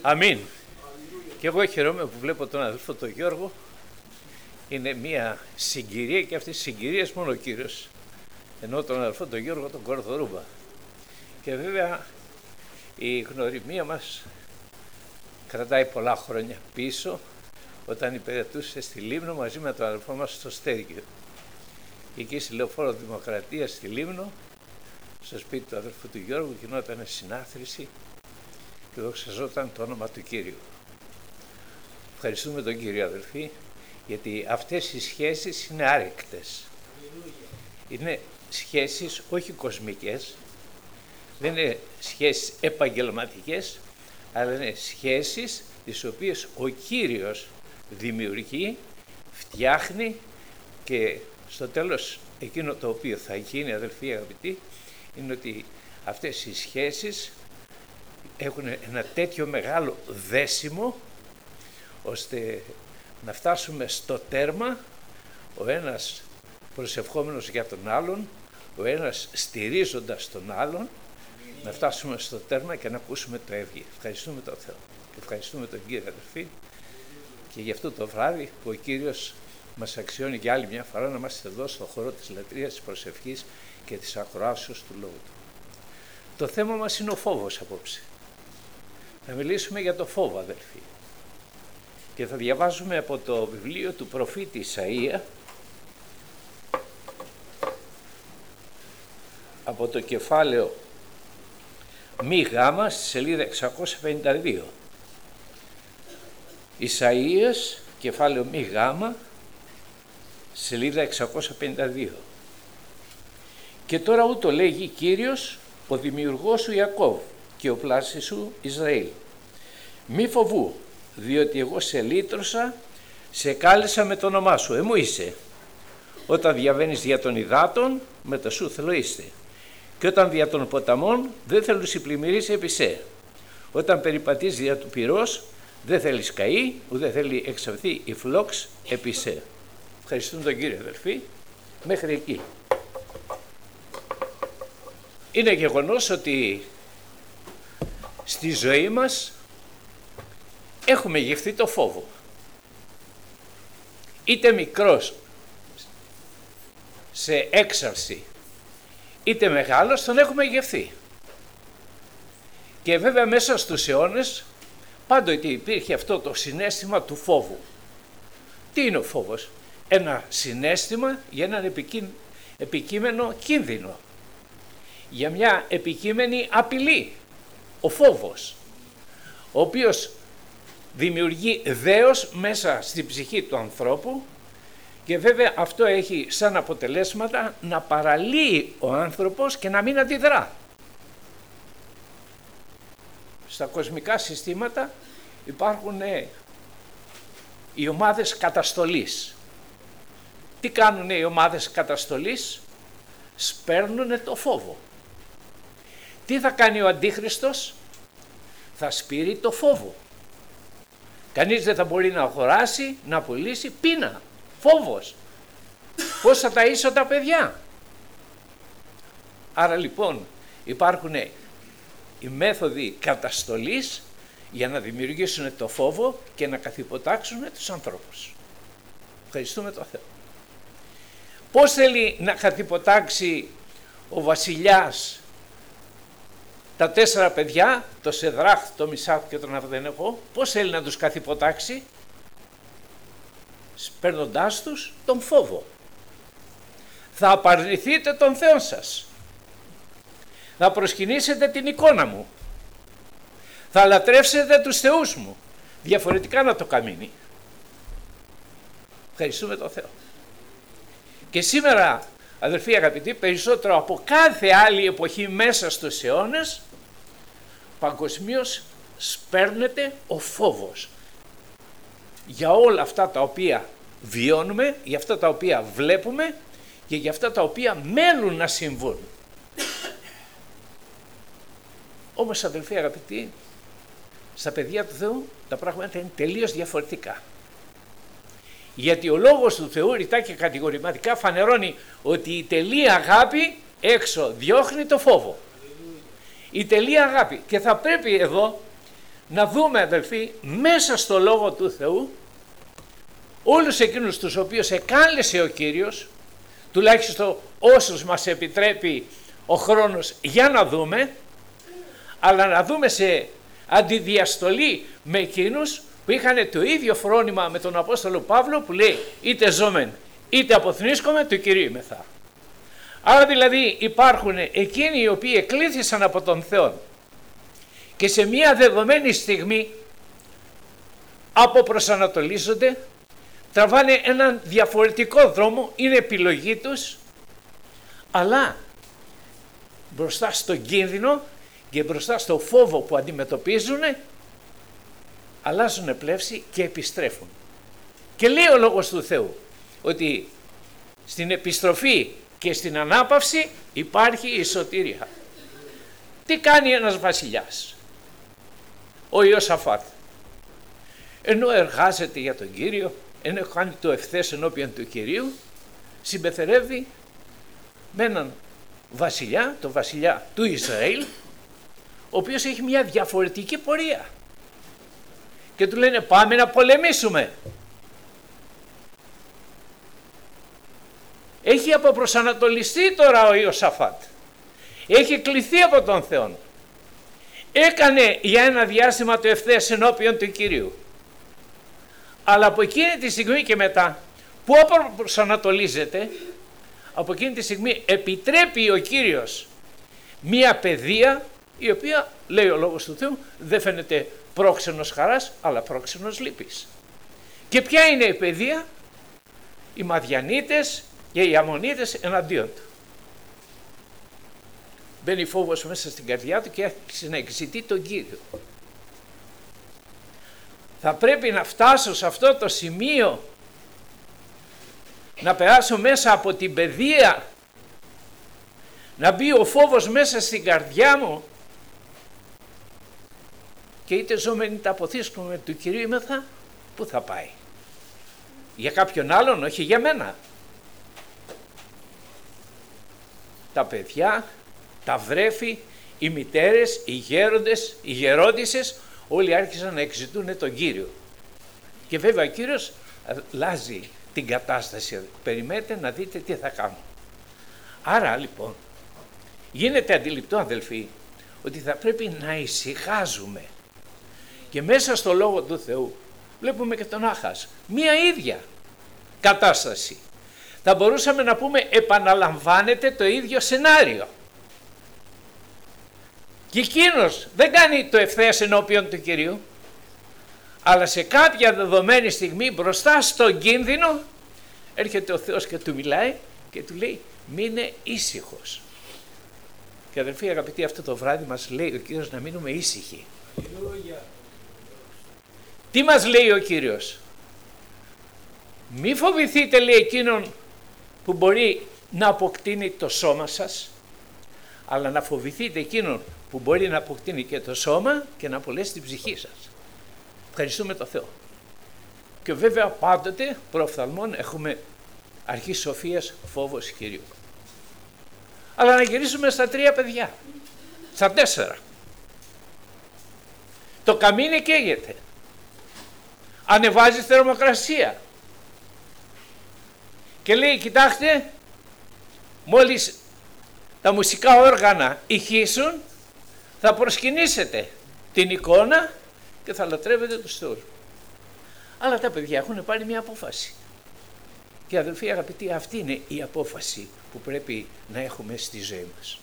Αμήν. Και εγώ χαιρόμαι που βλέπω τον αδελφό τον Γιώργο. Είναι μια συγκυρία και αυτές τις συγκυρίες μόνο ο Κύριος. Ενώ τον αδελφό τον Γιώργο τον Κορδορούμπα. Και βέβαια η γνωριμία μας κρατάει πολλά χρόνια πίσω, όταν υπηρετούσε στη Λίμνο μαζί με τον αδελφό μας στο Στέργιο. Εκεί στη Λεωφόρο Δημοκρατίας στη Λίμνο, στο σπίτι του αδελφού του Γιώργου, γινόταν συνάθρηση και δοξαζόταν το όνομα του Κύριου. Ευχαριστούμε τον Κύριο, αδελφοί, γιατί αυτές οι σχέσεις είναι άρρηκτες. Είναι σχέσεις όχι κοσμικές, δεν είναι σχέσεις επαγγελματικές, αλλά είναι σχέσεις τις οποίες ο Κύριος δημιουργεί, φτιάχνει και στο τέλος εκείνο το οποίο θα γίνει, αδελφοί αγαπητοί, είναι ότι αυτές οι σχέσεις έχουν ένα τέτοιο μεγάλο δέσιμο ώστε να φτάσουμε στο τέρμα, ο ένας προσευχόμενος για τον άλλον, ο ένας στηρίζοντας τον άλλον, να φτάσουμε στο τέρμα και να ακούσουμε το εύγεια. Ευχαριστούμε τον Θεό και ευχαριστούμε τον Κύριο, αδελφοί, και γι' αυτό το βράδυ που ο Κύριος μας αξιώνει για άλλη μια φορά να είμαστε εδώ στον χώρο της λατρείας, της προσευχής και της ακροάσεως του Λόγου Του. Το θέμα μας είναι ο φόβος απόψε. Θα μιλήσουμε για το φόβο, αδελφοί, και θα διαβάζουμε από το βιβλίο του προφήτη Ισαΐα, από το κεφάλαιο μη γάμα στη σελίδα 652. Ισαΐας, κεφάλαιο μη γάμα, σελίδα 652. Και τώρα ούτω λέγει Κύριος, ο δημιουργός σου Ιακώβ και ο πλάσης σου Ισραήλ. Μη φοβού, διότι εγώ σε λύτρωσα, σε κάλεσα με το όνομά σου, εμού είσαι. Όταν διαβαίνεις δια των υδάτων, με τα σου θέλω είστε. Και όταν δια των ποταμών, δεν θέλω συμπλημμυρίσει επί σε. Όταν περιπατείς δια του πυρός, δεν θέλει καεί, ούτε θέλει εξαφθεί η φλόξ επί σε. Ευχαριστούμε τον Κύριο, αδελφοί, μέχρι εκεί. Είναι γεγονός ότι στη ζωή μας έχουμε γευθεί το φόβο. Είτε μικρός σε έξαρση, είτε μεγάλος, τον έχουμε γευθεί. Και βέβαια μέσα στους αιώνες πάντοτε υπήρχε αυτό το συναίσθημα του φόβου. Τι είναι ο φόβος? Ένα συναίσθημα για έναν επικείμενο κίνδυνο, για μια επικείμενη απειλή. Ο φόβος, ο οποίος δημιουργεί δέος μέσα στην ψυχή του ανθρώπου και βέβαια αυτό έχει σαν αποτελέσματα να παραλύει ο άνθρωπος και να μην αντιδρά. Στα κοσμικά συστήματα υπάρχουν οι ομάδες καταστολής. Τι κάνουν οι ομάδες καταστολής? Σπέρνουν το φόβο. Τι θα κάνει ο Αντίχριστος? Θα σπείρει το φόβο. Κανείς δεν θα μπορεί να αγοράσει, να πουλήσει, πείνα, φόβος. Πώς θα ταΐσω τα παιδιά? Άρα λοιπόν υπάρχουν οι μέθοδοι καταστολής για να δημιουργήσουν το φόβο και να καθυποτάξουν τους ανθρώπους. Ευχαριστούμε τον Θεό. Πώς θέλει να καθυποτάξει ο βασιλιάς τα 4 παιδιά, το Σεδράχ, το Μισάκ και τον Αβδενεγό? Πώς θέλει να τους καθυποτάξει? Σπέρνοντάς τους τον φόβο. Θα απαρνηθείτε τον Θεό σας. Θα προσκυνήσετε την εικόνα μου. Θα λατρεύσετε τους θεούς μου. Διαφορετικά να το καμίνει. Ευχαριστούμε τον Θεό. Και σήμερα, αδελφοί αγαπητοί, περισσότερο από κάθε άλλη εποχή μέσα στους αιώνες, παγκοσμίως σπέρνεται ο φόβος για όλα αυτά τα οποία βιώνουμε, για αυτά τα οποία βλέπουμε και για αυτά τα οποία μένουν να συμβούν. Όμως, αδελφοί αγαπητοί, στα παιδιά του Θεού τα πράγματα είναι τελείως διαφορετικά. Γιατί ο λόγος του Θεού ρητά και κατηγορηματικά φανερώνει ότι η τελή αγάπη έξω διώχνει το φόβο. Η τελή αγάπη. Και θα πρέπει εδώ να δούμε, αδελφοί, μέσα στο Λόγο του Θεού όλους εκείνους τους οποίους εκάλεσε ο Κύριος, τουλάχιστον όσους μας επιτρέπει ο χρόνος για να δούμε, αλλά να δούμε σε αντιδιαστολή με εκείνους που είχαν το ίδιο φρόνημα με τον Απόστολο Παύλο, που λέει είτε ζώμεν είτε αποθνίσκομαι του Κυρίου ημεθά. Άρα δηλαδή υπάρχουν εκείνοι οι οποίοι εκλήθησαν από τον Θεό και σε μια δεδομένη στιγμή αποπροσανατολίζονται, τραβάνε έναν διαφορετικό δρόμο, είναι επιλογή τους, αλλά μπροστά στον κίνδυνο και μπροστά στο φόβο που αντιμετωπίζουν, αλλάζουν πλεύση και επιστρέφουν. Και λέει ο Λόγος του Θεού ότι στην επιστροφή και στην ανάπαυση υπάρχει η σωτηρία. Τι κάνει ένας βασιλιάς, ο Ιωσαφάτ? Ενώ εργάζεται για τον Κύριο, ενώ κάνει το ευθές ενώπιον του Κυρίου, συμπεθερεύει με έναν βασιλιά, το βασιλιά του Ισραήλ, ο οποίος έχει μια διαφορετική πορεία. Και του λένε πάμε να πολεμήσουμε. Έχει αποπροσανατολιστεί τώρα ο Ιωσαφάτ. Έχει κληθεί από τον Θεό. Έκανε για ένα διάστημα το ευθές ενώπιον του Κυρίου. Αλλά από εκείνη τη στιγμή και μετά που αποπροσανατολίζεται, από εκείνη τη στιγμή επιτρέπει ο Κύριος μία παιδεία η οποία, λέει ο Λόγος του Θεού, δεν φαίνεται πρόξενος χαράς αλλά πρόξενος λύπης. Και ποια είναι η παιδεία? Οι Μαδιανίτες και οι Αμμονίτες εναντίον του. Μπαίνει φόβος μέσα στην καρδιά του και άρχισε να εξητεί τον Κύριο. Θα πρέπει να φτάσω σε αυτό το σημείο, να περάσω μέσα από την παιδεία, να μπει ο φόβος μέσα στην καρδιά μου και είτε ζώμεν είτε αποθίσκομαι του Κυρίου ημεθά, πού θα πάει? Για κάποιον άλλον, όχι για μένα. Τα παιδιά, τα βρέφη, οι μητέρες, οι γέροντες, οι γερόντισσες, όλοι άρχισαν να εξητούν τον Κύριο. Και βέβαια ο Κύριος αλλάζει την κατάσταση. Περιμένετε να δείτε τι θα κάνω. Άρα λοιπόν γίνεται αντιληπτό, αδελφοί, ότι θα πρέπει να ησυχάζουμε. Και μέσα στο Λόγο του Θεού βλέπουμε και τον Άχας. Μία ίδια κατάσταση. Θα μπορούσαμε να πούμε επαναλαμβάνεται το ίδιο σενάριο. Και εκείνος δεν κάνει το ευθέας ενώπιον του Κυρίου, αλλά σε κάποια δεδομένη στιγμή μπροστά στον κίνδυνο έρχεται ο Θεός και του μιλάει και του λέει μείνε ήσυχος. Και αδελφοί αγαπητοί, αυτό το βράδυ μας λέει ο Κύριος να μείνουμε ήσυχοι. Τι μας λέει ο Κύριος? Μη φοβηθείτε, λέει, εκείνον που μπορεί να αποκτήνει το σώμα σας, αλλά να φοβηθείτε εκείνον που μπορεί να αποκτήνει και το σώμα και να απολέσει την ψυχή σας. Ευχαριστούμε τον Θεό. Και βέβαια πάντοτε προοφθαλμών έχουμε αρχή σοφίας, φόβος Κυρίου. Αλλά να γυρίσουμε στα 3 παιδιά, στα 4. Το καμίνι καίγεται, ανεβάζει θερμοκρασία και λέει κοιτάξτε, μόλις τα μουσικά όργανα ηχήσουν θα προσκυνήσετε την εικόνα και θα λατρεύετε τους θεούς. Αλλά τα παιδιά έχουν πάρει μια απόφαση. Και αδελφοί αγαπητοί, αυτή είναι η απόφαση που πρέπει να έχουμε στη ζωή μας.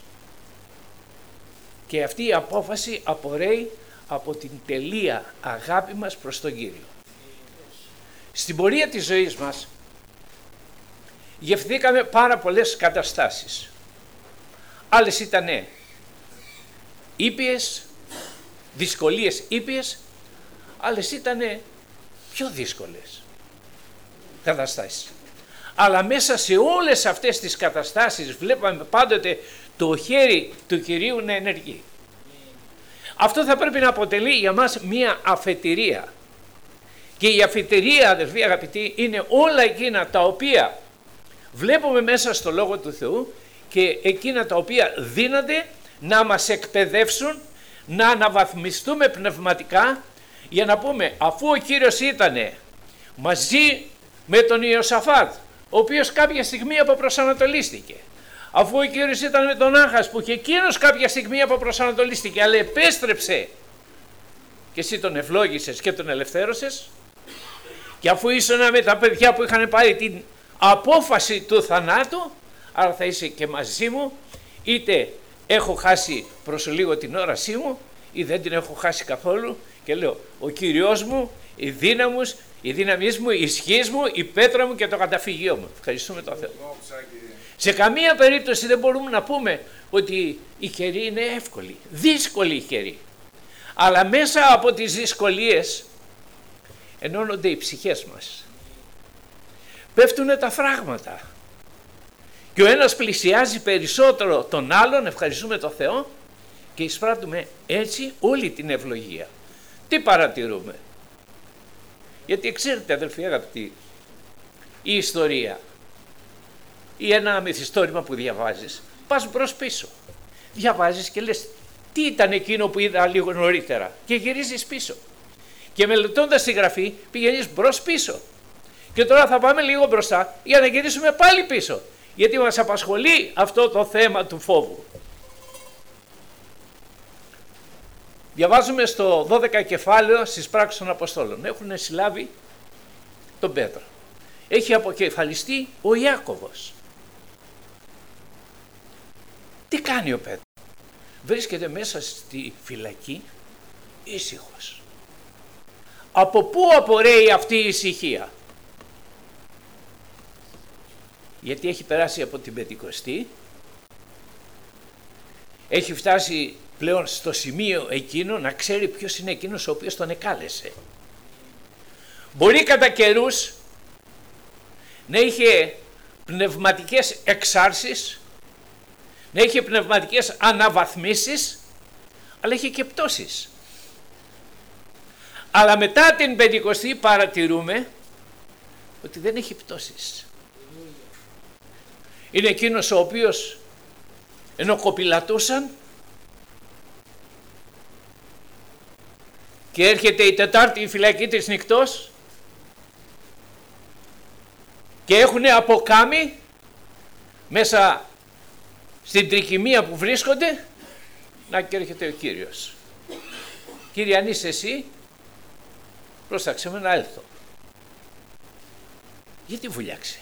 Και αυτή η απόφαση απορρέει από την τελεία αγάπη μας προς τον Κύριο. Στην πορεία της ζωής μας γευθήκαμε πάρα πολλές καταστάσεις. Άλλες ήτανε ήπιες, δυσκολίες ήπιες, άλλες ήτανε πιο δύσκολες καταστάσεις. Αλλά μέσα σε όλες αυτές τις καταστάσεις βλέπαμε πάντοτε το χέρι του Κυρίου να ενεργεί. Αυτό θα πρέπει να αποτελεί για μας μία αφετηρία. Και η αφετηρία, αδελφοί αγαπητοί, είναι όλα εκείνα τα οποία βλέπουμε μέσα στο Λόγο του Θεού και εκείνα τα οποία δίνονται να μας εκπαιδεύσουν, να αναβαθμιστούμε πνευματικά για να πούμε, αφού ο Κύριος ήταν μαζί με τον Ιωσαφάτ, ο οποίος κάποια στιγμή αποπροσανατολίστηκε, αφού ο Κύριος ήταν με τον Άχας που και εκείνος κάποια στιγμή αποπροσανατολίστηκε, αλλά επέστρεψε και εσύ τον ευλόγησες και τον ελευθέρωσες, και αφού ήσουν με τα παιδιά που είχαν πάρει την απόφαση του θανάτου, άρα θα είσαι και μαζί μου, είτε έχω χάσει προς λίγο την όρασή μου ή δεν την έχω χάσει καθόλου, και λέω, ο Κύριος μου, η δύναμη μου, η ισχύς μου, η πέτρα μου και το καταφύγιό μου. Ευχαριστούμε τον Θεό. Σε καμία περίπτωση δεν μπορούμε να πούμε ότι η καιρή είναι εύκολη, δύσκολη η καιρή. Αλλά μέσα από τις δυσκολίες ενώνονται οι ψυχές μας. Πέφτουν τα φράγματα και ο ένας πλησιάζει περισσότερο τον άλλον, ευχαριστούμε τον Θεό, και εισπράττουμε έτσι όλη την ευλογία. Τι παρατηρούμε? Γιατί ξέρετε, αδελφοί αγαπητοί, η ιστορία ή ένα μυθιστόρημα που διαβάζεις, πας μπρος πίσω. Διαβάζεις και λες, τι ήταν εκείνο που είδα λίγο νωρίτερα, και γυρίζεις πίσω. Και μελετώντας τη γραφή πηγαίνεις μπρος πίσω. Και τώρα θα πάμε λίγο μπροστά για να γυρίσουμε πάλι πίσω, γιατί μας απασχολεί αυτό το θέμα του φόβου. Διαβάζουμε στο 12 κεφάλαιο στις πράξεις των Αποστόλων. Έχουν συλλάβει τον Πέτρο. Έχει αποκεφαλιστεί ο Ιάκωβος. Τι κάνει ο Πέτρος? Βρίσκεται μέσα στη φυλακή ήσυχος. Από πού απορρέει αυτή η ησυχία? Γιατί έχει περάσει από την Πεντηκοστή, έχει φτάσει πλέον στο σημείο εκείνο να ξέρει ποιος είναι εκείνος ο οποίος τον εκάλεσε. Μπορεί κατά καιρούς να είχε πνευματικές εξάρσεις, να είχε πνευματικές αναβαθμίσεις, αλλά είχε και πτώσεις. Αλλά μετά την Πεντηκοστή παρατηρούμε ότι δεν έχει πτώσεις. Είναι εκείνος ο οποίος, ενώ κοπηλατούσαν και έρχεται η Τετάρτη η φυλακή της νυχτός και έχουν αποκάμει μέσα στην τρικυμία που βρίσκονται, να και έρχεται ο Κύριος. Κύριε, αν είσαι εσύ, πρόσταξε με να έλθω. Γιατί βουλιάξε?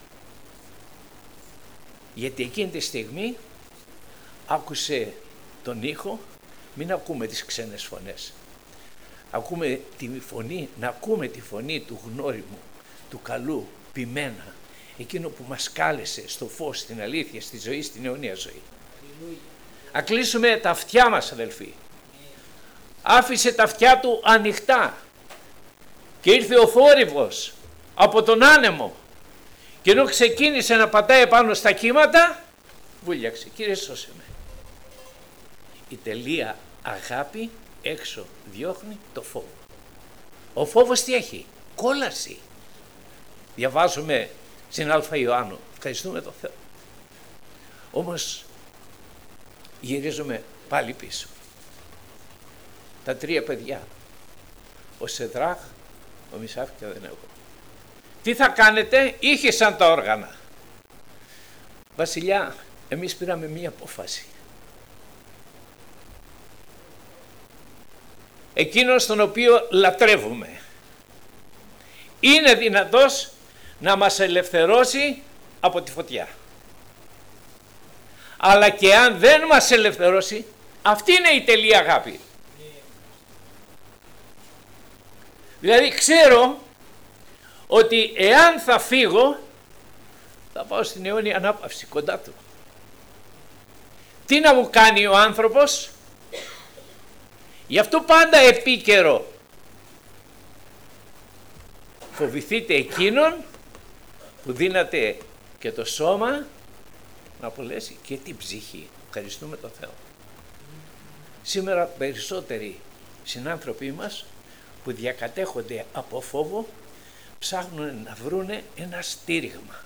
Γιατί εκείνη τη στιγμή άκουσε τον ήχο, μην ακούμε τις ξένες φωνές. Ακούμε τη φωνή, να ακούμε τη φωνή του γνώριμου, του καλού, ποιμένα, εκείνο που μας κάλεσε στο φως, στην αλήθεια, στη ζωή, στην αιωνία ζωή. Να κλείσουμε τα αυτιά μας, αδελφοί. Άφησε τα αυτιά του ανοιχτά και ήρθε ο θόρυβος από τον άνεμο, και ενώ ξεκίνησε να πατάει πάνω στα κύματα, βούλιαξε. Κύριε, σώσε με. Η τελεία αγάπη έξω διώχνει το φόβο. Ο φόβος τι έχει? Κόλαση. Διαβάζουμε στην Α Ιωάννου. Ευχαριστούμε τον Θεό. Όμως γυρίζουμε πάλι πίσω. Τα τρία παιδιά, ο Σεδράχ, ο Μισάφ και ο Αδενέγο. Τι θα κάνετε? Ήχησαν τα όργανα. Βασιλιά, εμείς πήραμε μία απόφαση. Εκείνος τον οποίο λατρεύουμε είναι δυνατός να μας ελευθερώσει από τη φωτιά. Αλλά και αν δεν μας ελευθερώσει, αυτή είναι η τελεία αγάπη. Δηλαδή ξέρω ότι εάν θα φύγω, θα πάω στην αιώνια ανάπαυση κοντά του. Τι να μου κάνει ο άνθρωπος? Γι' αυτό πάντα επίκαιρο. Φοβηθείτε εκείνον που δίνατε και το σώμα να απολέσει και την ψυχή. Ευχαριστούμε τον Θεό. Σήμερα περισσότεροι συνάνθρωποι μας που διακατέχονται από φόβο ψάχνουν να βρούνε ένα στήριγμα.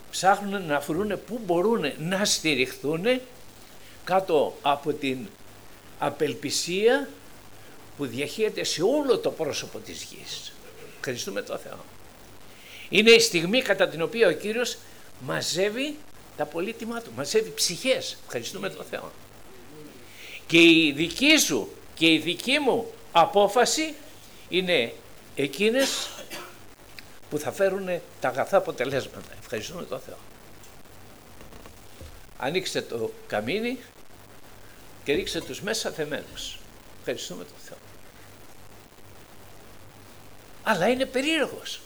Ψάχνουν να βρούνε πού μπορούν να στηριχθούν κάτω από την απελπισία που διαχέεται σε όλο το πρόσωπο της γης. Ευχαριστούμε τον Θεό. Είναι η στιγμή κατά την οποία ο Κύριος μαζεύει τα πολύτιμά του, μαζεύει ψυχές. Ευχαριστούμε τον Θεό. Και η δική σου και η δική μου απόφαση είναι εκείνες που θα φέρουν τα αγαθά αποτελέσματα. Ευχαριστούμε τον Θεό. Ανοίξτε το καμίνι και ρίξτε τους μέσα θεμένους. Ευχαριστούμε τον Θεό. Αλλά είναι περίεργος.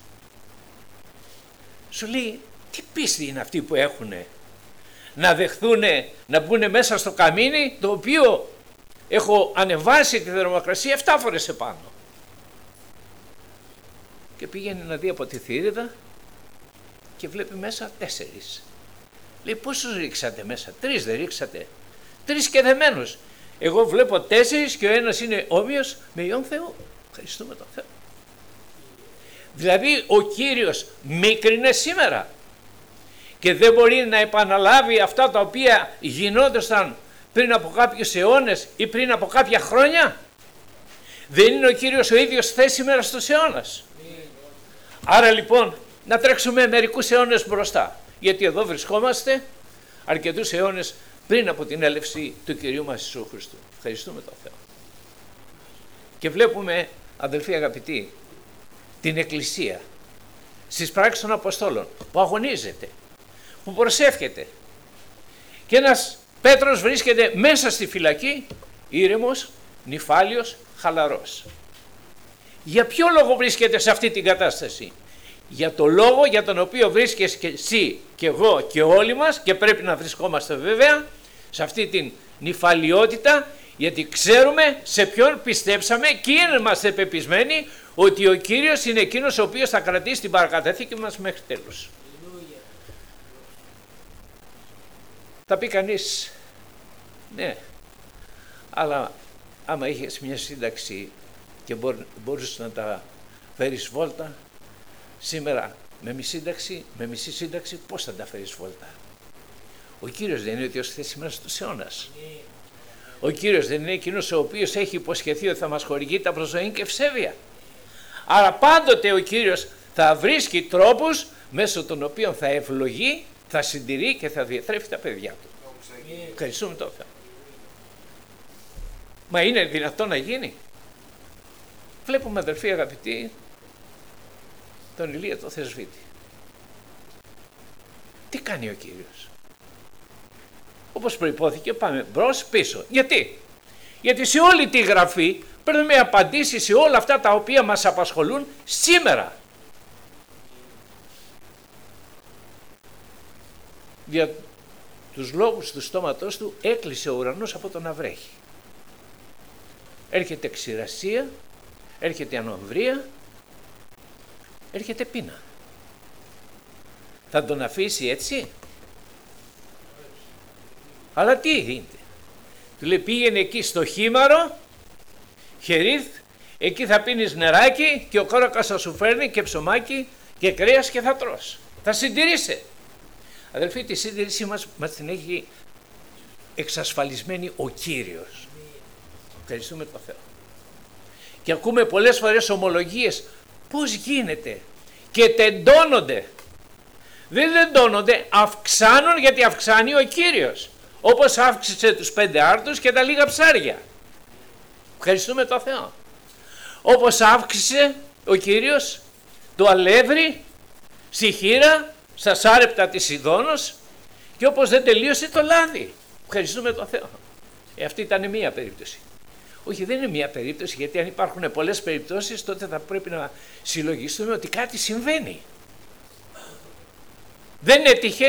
Σου λέει, τι πίστη είναι αυτοί που έχουνε να δεχθούνε να μπουν μέσα στο καμίνι, το οποίο έχω ανεβάσει τη θερμοκρασία 7 φορές επάνω. Και πήγαινε να δει από τη θηρίδα και βλέπει μέσα 4. Λέει, πόσους ρίξατε μέσα? 3 δεν ρίξατε? 3 και δεμένους. Εγώ βλέπω 4 και ο ένας είναι όμοιος με Υιόν Θεού. Ευχαριστούμε τον Θεό. Δηλαδή ο Κύριος μίκρινε σήμερα και δεν μπορεί να επαναλάβει αυτά τα οποία γινόντουσαν πριν από κάποιους αιώνες ή πριν από κάποια χρόνια. Δεν είναι ο Κύριος ο ίδιος χθες, σήμερα, στους αιώνας? Άρα λοιπόν να τρέξουμε μερικούς αιώνες μπροστά, γιατί εδώ βρισκόμαστε αρκετούς αιώνες πριν από την έλευση του Κυρίου μας Ιησού Χριστού. Ευχαριστούμε τον Θεό. Και βλέπουμε, αδελφοί αγαπητοί, την Εκκλησία στις πράξεις των Αποστόλων που αγωνίζεται, που προσεύχεται, και ένας Πέτρος βρίσκεται μέσα στη φυλακή, ήρεμος, νηφάλιος, χαλαρός. Για ποιο λόγο βρίσκεται σε αυτή την κατάσταση? Για το λόγο για τον οποίο βρίσκεσαι και εσύ και εγώ και όλοι μας, και πρέπει να βρισκόμαστε βέβαια σε αυτή την νηφαλιότητα, γιατί ξέρουμε σε ποιον πιστέψαμε και είμαστε πεπισμένοι ότι ο Κύριος είναι εκείνος ο οποίος θα κρατήσει την παρακαταθήκη μας μέχρι τέλους. Θα πει κανείς, ναι, αλλά άμα είχες μια σύνταξη και μπορούσες να τα φέρεις βόλτα, σήμερα με μισή σύνταξη πώς θα τα φέρεις βόλτα? Ο Κύριος δεν είναι ο Θεός χθες, σήμερα, στους αιώνας? Ο Κύριος δεν είναι εκείνος ο οποίος έχει υποσχεθεί ότι θα μας χορηγεί τα προσζωήν και ευσέβεια? Άρα πάντοτε ο Κύριος θα βρίσκει τρόπους μέσω των οποίων θα ευλογεί, θα συντηρεί και θα διατρέφει τα παιδιά του. Ευχαριστούμε τον Θεό. Μα είναι δυνατό να γίνει? Βλέπουμε, αδελφοί αγαπητοί, τον Ηλία τον Θεσβήτη. Τι κάνει ο Κύριος? Όπως προϋπόθηκε, πάμε μπρος πίσω. Γιατί σε όλη τη Γραφή παίρνουμε απαντήσεις σε όλα αυτά τα οποία μας απασχολούν σήμερα. Για τους λόγους του στόματός του έκλεισε ο ουρανός από το να βρέχει. Έρχεται ξηρασία, έρχεται ανομβρία, έρχεται πείνα. Θα τον αφήσει έτσι? Αλλά τι γίνεται? Του λέει, πήγαινε εκεί στο Χήμαρο, Χερίθ, εκεί θα πίνεις νεράκι και ο κόρακας θα σου φέρνει και ψωμάκι και κρέας και θα τρως. Θα συντηρείσαι. Αδελφοί, τη σύντηρησή μας την έχει εξασφαλισμένη ο Κύριος. Ευχαριστούμε τον Θεό. Και ακούμε πολλές φορές ομολογίες, πώς γίνεται, και τεντώνονται. Δεν τεντώνονται, αυξάνουν, γιατί αυξάνει ο Κύριος. Όπως αύξησε τους 5 άρτους και τα λίγα ψάρια. Ευχαριστούμε τον Θεό. Όπως αύξησε ο Κύριος το αλεύρι στη χήρα, στα σάρεπτα της Σιδώνος, και όπως δεν τελείωσε το λάδι. Ευχαριστούμε τον Θεό. Αυτή ήταν μία περίπτωση. Όχι, δεν είναι μία περίπτωση, γιατί αν υπάρχουν πολλές περιπτώσεις, τότε θα πρέπει να συλλογιστούμε ότι κάτι συμβαίνει. Δεν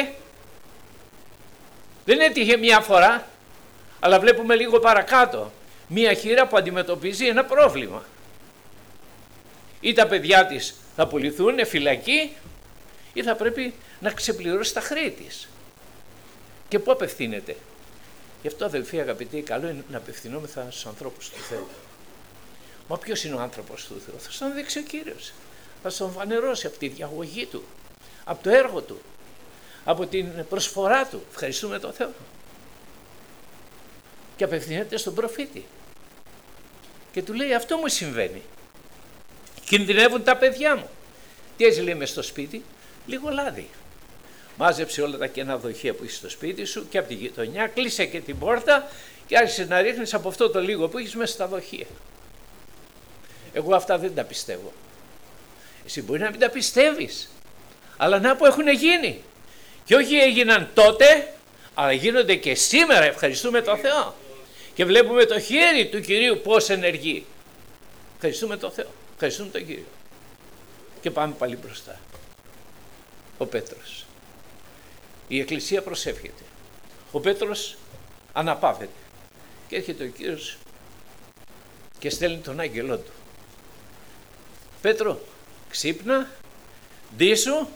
έτυχε μία φορά, αλλά βλέπουμε λίγο παρακάτω μία χήρα που αντιμετωπίζει ένα πρόβλημα. Ή τα παιδιά της θα πουληθούν φυλακή, ή θα πρέπει να ξεπληρώσει τα χρέη της. Και πού απευθύνεται? Γι' αυτό, αδελφοί αγαπητοί, καλό είναι να απευθυνόμεθα στους ανθρώπους του Θεού. Μα ποιος είναι ο άνθρωπος του Θεού? Θα στον δείξει ο Κύριος. Θα στον φανερώσει από τη διαγωγή του, από το έργο του, από την προσφορά του. Ευχαριστούμε τον Θεό. και απευθύνεται στον προφήτη και του λέει αυτό μου συμβαίνει, κινδυνεύουν τα παιδιά μου. Τι έτσι λέει μες στο σπίτι? Λίγο λάδι. Μάζεψε όλα τα κενά δοχεία που είσαι στο σπίτι σου και από τη γειτονιά, κλείσε και την πόρτα και άρχισε να ρίχνεις από αυτό το λίγο που έχεις μέσα στα δοχεία. Εγώ αυτά δεν τα πιστεύω. Εσύ μπορεί να μην τα πιστεύεις, αλλά να που έχουν γίνει. Και όχι έγιναν τότε, αλλά γίνονται και σήμερα, ευχαριστούμε τον Θεό. Και βλέπουμε το χέρι του Κυρίου πώς ενεργεί. Ευχαριστούμε τον Θεό, ευχαριστούμε τον Κύριο. Και πάμε πάλι μπροστά. Ο Πέτρος. Η Εκκλησία προσεύχεται. Ο Πέτρος αναπαύεται. Και έρχεται ο Κύριος και στέλνει τον άγγελό του. Πέτρο, ξύπνα, ντύσου,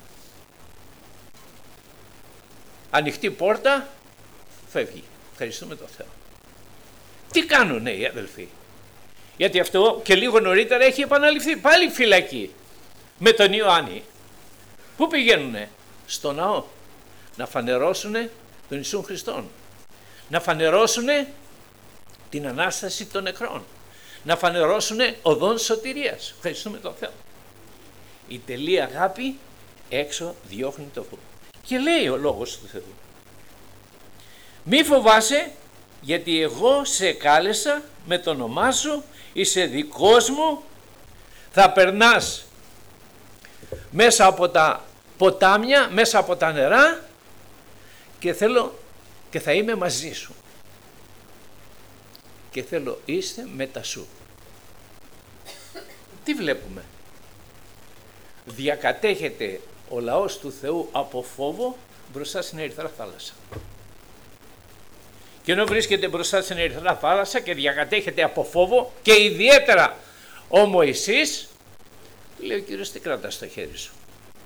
ανοιχτή πόρτα, φεύγει. Ευχαριστούμε τον Θεό. Τι κάνουνε οι αδελφοί? Γιατί αυτό και λίγο νωρίτερα έχει επαναληφθεί. Πάλι φυλακή με τον Ιωάννη. Πού πηγαίνουνε? Στο ναό. Να φανερώσουνε τον Ιησούν Χριστόν. Να φανερώσουνε την Ανάσταση των νεκρών. Να φανερώσουνε οδόν σωτηρίας. Ευχαριστούμε τον Θεό. Η τελή αγάπη έξω διώχνει το φόβο. Και λέει ο λόγος του Θεού. Μη φοβάσαι, γιατί εγώ σε κάλεσα με το όνομά σου, είσαι δικός μου, θα περνάς μέσα από τα ποτάμια, μέσα από τα νερά και θέλω και θα είμαι μαζί σου. Και θέλω είστε μετά σου. Τι βλέπουμε? Διακατέχεται ο λαός του Θεού από φόβο μπροστά στην ερυθρά θάλασσα. Και ενώ βρίσκεται μπροστά στην ερυθρά θάλασσα και διακατέχεται από φόβο και ιδιαίτερα ο Μωυσής, λέει ο Κύριος, τι κρατάς στο χέρι σου?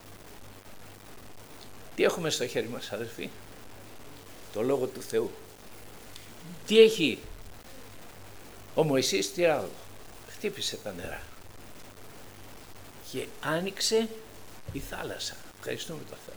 Τι έχουμε στο χέρι μας, αδελφοί? Το Λόγο του Θεού. Τι έχει ο Μωυσής? Τι άλλο? Χτύπησε τα νερά και άνοιξε η θάλασσα. Ευχαριστούμε τον Θεό.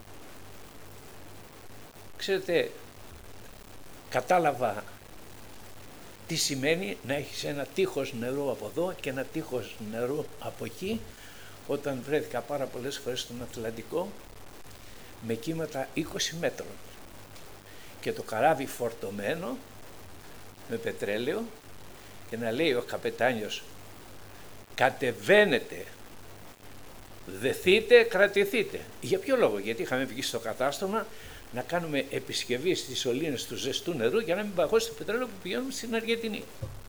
Ξέρετε, κατάλαβα τι σημαίνει να έχεις ένα τείχος νερού από εδώ και ένα τείχος νερού από εκεί, όταν βρέθηκα πάρα πολλές φορές στον Ατλαντικό με κύματα 20 μέτρων και το καράβι φορτωμένο με πετρέλαιο και να λέει ο καπετάνιος, κατεβαίνετε, δεθείτε, κρατηθείτε. Για ποιο λόγο? Γιατί είχαμε βγει στο κατάστρωμα να κάνουμε επισκευή στις σωλήνες του ζεστού νερού για να μην παγώσει το πετρέλαιο που πηγαίνουμε στην Αργεντινή.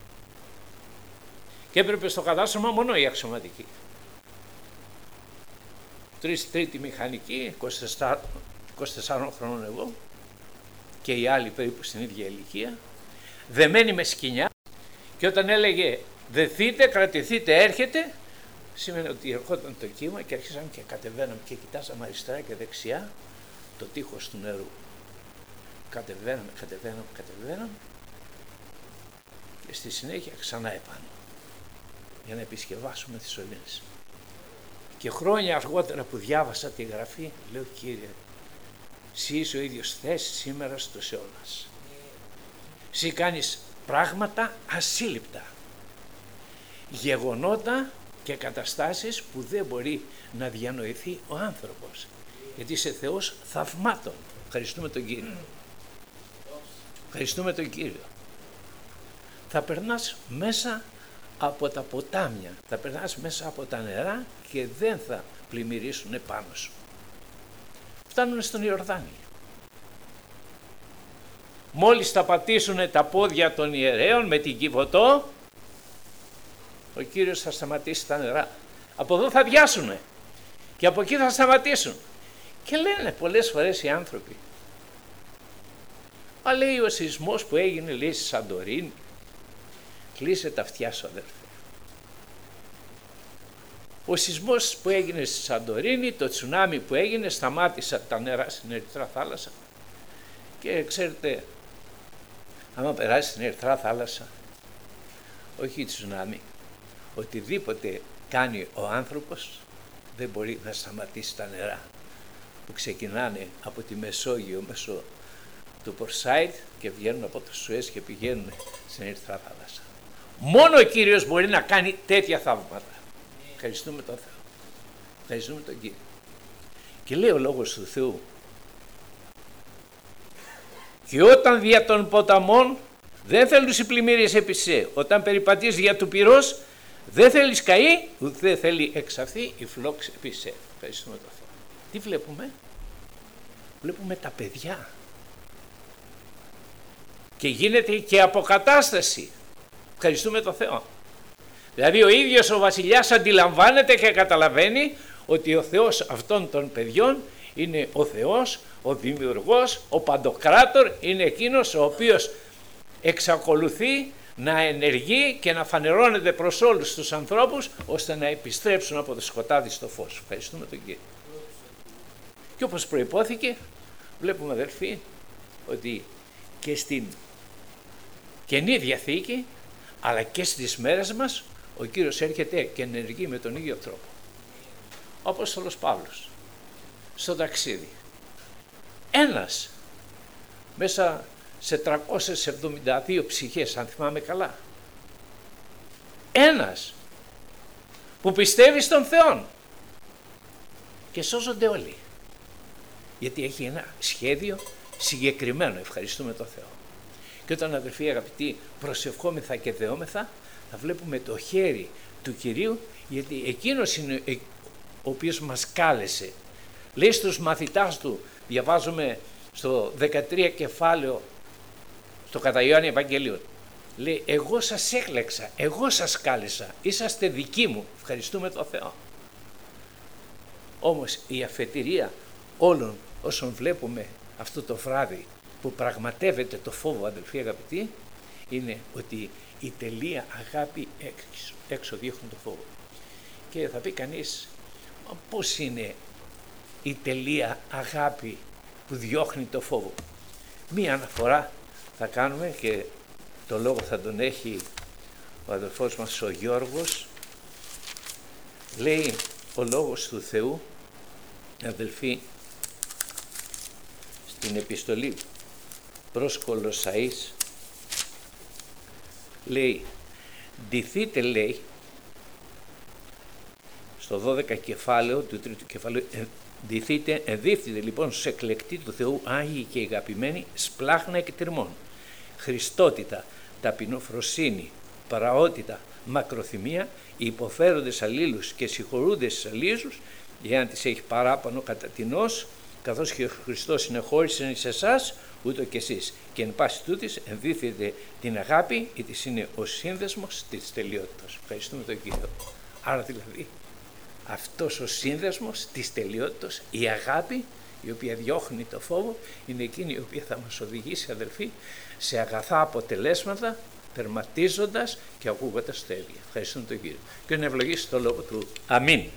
Και έπρεπε στο κατάστρωμα μόνο οι αξιωματικοί. 3η μηχανική, 24 χρόνων εγώ και οι άλλοι περίπου στην ίδια ηλικία, δεμένοι με σκοινιά, και όταν έλεγε δεθείτε, κρατηθείτε, έρχεται, σημαίνει ότι ερχόταν το κύμα και αρχίσαμε και κατεβαίναμε και κοιτάζαμε αριστερά και δεξιά το τείχος του νερού. Κατεβαίναμε και στη συνέχεια ξανά επάνω για να επισκευάσουμε τις σωλήνες. Και χρόνια αργότερα που διάβασα τη γραφή, λέω, Κύριε, Συ είσαι ο ίδιος χθες, σήμερα, στους αιώνας. Συ κάνεις πράγματα ασύλληπτα, γεγονότα και καταστάσεις που δεν μπορεί να διανοηθεί ο άνθρωπος, γιατί είσαι Θεός θαυμάτων. Ευχαριστούμε τον Κύριο. Ευχαριστούμε τον Κύριο. Θα περνάς μέσα από τα ποτάμια, θα περνάς μέσα από τα νερά και δεν θα πλημμυρίσουν επάνω σου. Φτάνουν στον Ιορδάνη. Μόλις θα πατήσουν τα πόδια των ιερέων με την Κιβωτό, ο Κύριος θα σταματήσει τα νερά. Από εδώ θα βιάσουνε και από εκεί θα σταματήσουν. Και λένε πολλές φορές οι άνθρωποι, μα λέει ο σεισμός που έγινε, λέει, στη Σαντορίνη, κλείσε τα αυτιά σου, αδερφέ. Ο σεισμός που έγινε στη Σαντορίνη, το τσουνάμι που έγινε, σταμάτησε τα νερά στην Ερυθρά θάλασσα. Και ξέρετε, άμα περάσει στην Ερυθρά θάλασσα, όχι τσουνάμι, οτιδήποτε κάνει ο άνθρωπος δεν μπορεί να σταματήσει τα νερά που ξεκινάνε από τη Μεσόγειο μέσω του Πορσάιτ και βγαίνουν από το Σουέζ και πηγαίνουν στην Ερυθρά Θάλασσα. Μόνο ο Κύριος μπορεί να κάνει τέτοια θαύματα. Ευχαριστούμε τον Θεό. Ευχαριστούμε τον Κύριο. Και λέει ο Λόγος του Θεού: και όταν δια των ποταμών δεν θέλουν οι πλημμύρες επί σε, όταν περιπατείς δια του πυρός δεν θέλει καεί, ούτε δεν θέλει εξαφθεί η φλόξη επί σε. Ευχαριστούμε τον Θεό. Τι βλέπουμε? Βλέπουμε τα παιδιά. Και γίνεται και αποκατάσταση. Ευχαριστούμε τον Θεό. Δηλαδή ο ίδιος ο βασιλιάς αντιλαμβάνεται και καταλαβαίνει ότι ο Θεός αυτών των παιδιών είναι ο Θεός, ο δημιουργός, ο παντοκράτορ, είναι εκείνος ο οποίος εξακολουθεί να ενεργεί και να φανερώνεται προς όλους τους ανθρώπους ώστε να επιστρέψουν από το σκοτάδι στο φως. Ευχαριστούμε τον Κύριο. Και όπως προϋπόθηκε, βλέπουμε αδελφοί ότι και στην Καινή Διαθήκη αλλά και στις μέρες μας ο Κύριος έρχεται και ενεργεί με τον ίδιο τρόπο. Ο Απόστολος Παύλος στο ταξίδι, ένας μέσα σε 372 ψυχές, αν θυμάμαι καλά, ένας που πιστεύει στον Θεό και σώζονται όλοι, γιατί έχει ένα σχέδιο συγκεκριμένο. Ευχαριστούμε τον Θεό. Και όταν, αδελφοί αγαπητοί, προσευχόμεθα και δεόμεθα, θα βλέπουμε το χέρι του Κυρίου, γιατί εκείνος είναι ο οποίος μας κάλεσε. Λέει στους μαθητάς του, διαβάζουμε στο 13 κεφάλαιο στο κατά Ιωάννη Ευαγγελίο, λέει: εγώ σας έκλεξα, εγώ σας κάλεσα, είσαστε δικοί μου. Ευχαριστούμε τον Θεό. Όμως η αφετηρία όλων όσων βλέπουμε αυτό το βράδυ που πραγματεύεται το φόβο, αδελφοί αγαπητοί, είναι ότι η τελεία αγάπη έξω διώχνει το φόβο. Και θα πει κανείς, πώς είναι η τελεία αγάπη που διώχνει το φόβο? Μία αναφορά θα κάνουμε και το λόγο θα τον έχει ο αδελφός μας ο Γιώργος. Λέει ο Λόγος του Θεού, αδελφοί, στην επιστολή προς Κολοσσαείς, λέει: ντυθείτε, λέει, στο 12 κεφάλαιο του τρίτου κεφαλαίου, ντυθείτε, ενδύφθητε λοιπόν στους εκλεκτοί του Θεού, άγιοι και αγαπημένοι, σπλάχνα εκτιρμών, χριστότητα, ταπεινοφροσύνη, πραότητα, μακροθυμία, υποφέροντες αλλήλους και συγχωρούντες αλλήλους, εάν τις έχει παράπονο κατατινώς, καθώς και ο Χριστός συνεχώρησε εις εσάς, ούτω και εσείς. Και εν πάση τούτης ενδύθετε την αγάπη, γιατί είναι ο σύνδεσμος της τελειότητας. Ευχαριστούμε τον Κύριο. Άρα δηλαδή αυτός ο σύνδεσμος της τελειότητας, η αγάπη, η οποία διώχνει το φόβο, είναι εκείνη η οποία θα μας οδηγήσει, αδελφοί, σε αγαθά αποτελέσματα, τερματίζοντας και ακούγοντας το Εύγε. Ευχαριστούμε τον Κύριο. Και να ευλογήσει το λόγο του. Αμήν.